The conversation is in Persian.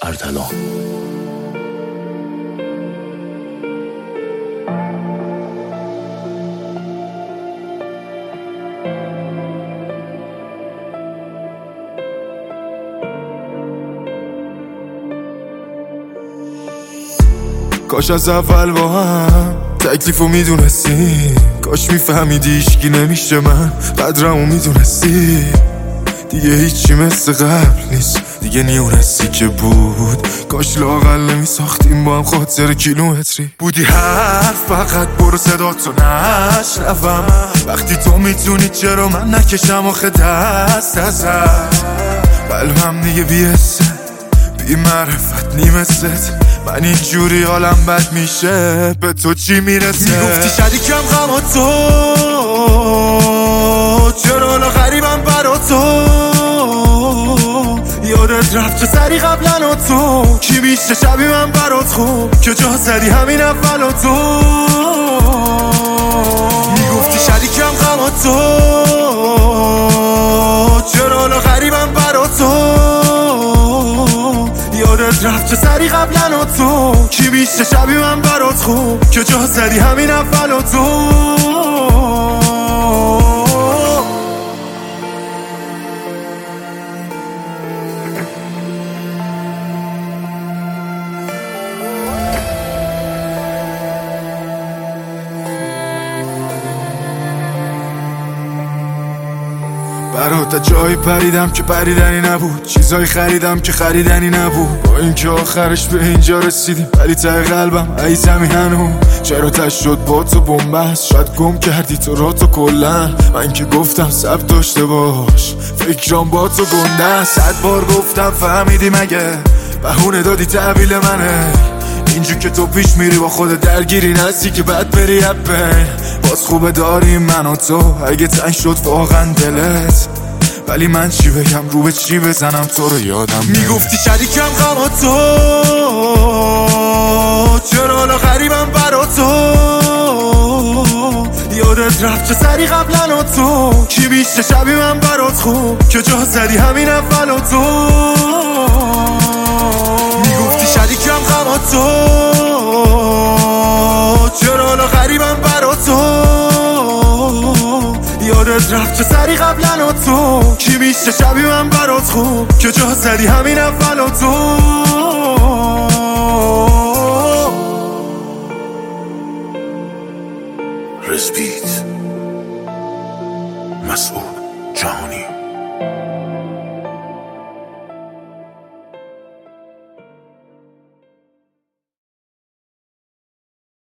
اردلان. کاش از اول با هم تکلیفو میدونستی، کاش میفهمیدی هیچکی نمیشه من قدرمو میدونستی. دیگه هیچی مثل قبل نیست، دیگه نیونستی که بود. کاش لااقل نمیساختیم با هم خاطر کیلومتری. بودی حرف فقط برو صداتو نشنوم، وقتی تو میتونی چرا من نکشم آخه دست ازت. قلبم دیگه بی‌حسه بی معرفت نیمست، من اینجوری حالم بد میشه به تو چی میرسه؟ میگفتی شریکم غم و تو، چرا حالا غریبم برا تو؟ یادت رفت چه سری قبلا و تو کی میشه شبی من برات خوب که جا زدی همین اول و تو. میگفتی شریکم غم و تو، چرا حالا غریبم برا تو؟ یادت رفت چه سری قبلا و تو کی میشه شبی من برات خوب که جا زدی همین اول و تو. برات جایی پریدم که پریدنی نبود، چیزایی خریدم که خریدنی نبود. با اینکه آخرش به اینجا رسیدیم ولی ته قلبم عیزمی هنوز. چرا تش شد با تو بنبست، شاید گم کردی تو را تو کلن. من که گفتم ثبت داشته باش، فکرام با تو گنده. 100 بار گفتم فهمیدی مگه، بهونه دادی تحویل منه. اینجور که تو پیش میری با خود درگیری نستی که بعد بری اپه. باز خوبه داریم من و تو، اگه تنگ شد واقعا دلت، ولی من چی بگم رو به چی بزنم تو رو یادم. میگفتی شریکم غم و تو، چرا حالا غریبم برا تو؟ یادت رفت چه سری قبلا و تو کی میشه شبی من برات خوب که جا زدی همین اول و تو. میگفتی شریکم غم و تو، چرا حالا غریبم برا تو؟ یادت رفت چه سری قبلا و تو کی میشه شبی من برات خوب که جا زدی همین اول و تو. رزبیت مسئول